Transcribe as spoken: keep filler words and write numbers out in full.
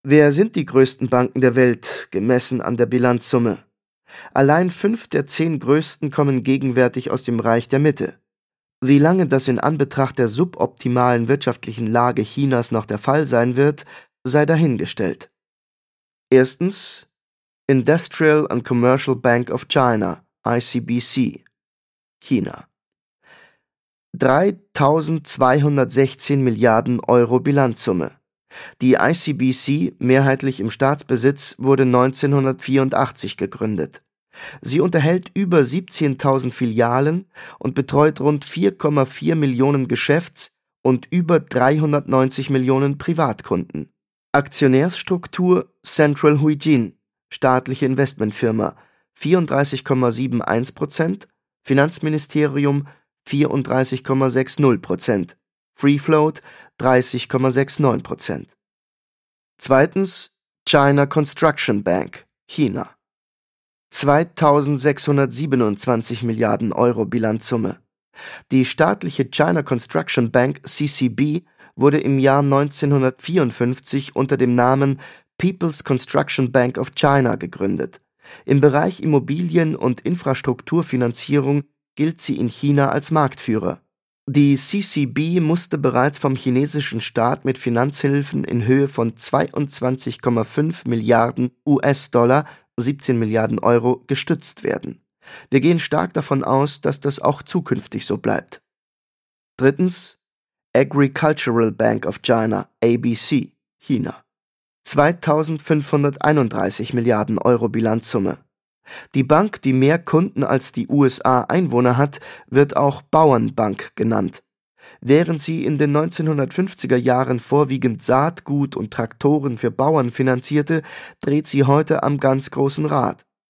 Wer sind die größten Banken der Welt, gemessen an der Bilanzsumme? Allein fünf der zehn größten kommen gegenwärtig aus dem Reich der Mitte. Wie lange das in Anbetracht der suboptimalen wirtschaftlichen Lage Chinas noch der Fall sein wird, sei dahingestellt. Erstens Industrial and Commercial Bank of China, I C B C, China. dreitausendzweihundertsechzehn Milliarden Euro Bilanzsumme. Die I C B C, mehrheitlich im Staatsbesitz, wurde neunzehnhundertvierundachtzig gegründet. Sie unterhält über siebzehntausend Filialen und betreut rund vier Komma vier Millionen Geschäfts- und über dreihundertneunzig Millionen Privatkunden. Aktionärsstruktur Central Huijin, staatliche Investmentfirma, vierunddreißig Komma einundsiebzig Prozent, Finanzministerium vierunddreißig Komma sechzig Prozent, Free Float dreißig Komma neunundsechzig Prozent. Zweitens China Construction Bank, China. zweitausendsechshundertsiebenundzwanzig Milliarden Euro Bilanzsumme. Die staatliche China Construction Bank C C B wurde im Jahr neunzehnhundertvierundfünfzig unter dem Namen People's Construction Bank of China gegründet. Im Bereich Immobilien- und Infrastrukturfinanzierung gilt sie in China als Marktführer. Die C C B musste bereits vom chinesischen Staat mit Finanzhilfen in Höhe von zweiundzwanzig Komma fünf Milliarden U S-Dollar, siebzehn Milliarden Euro, gestützt werden. Wir gehen stark davon aus, dass das auch zukünftig so bleibt. Drittens Agricultural Bank of China, A B C, China. zweitausendfünfhunderteinunddreißig Milliarden Euro Bilanzsumme. Die Bank, die mehr Kunden als die U S A Einwohner hat, wird auch Bauernbank genannt. Während sie in den neunzehnhundertfünfziger Jahren vorwiegend Saatgut und Traktoren für Bauern finanzierte, dreht sie heute am ganz großen Rad.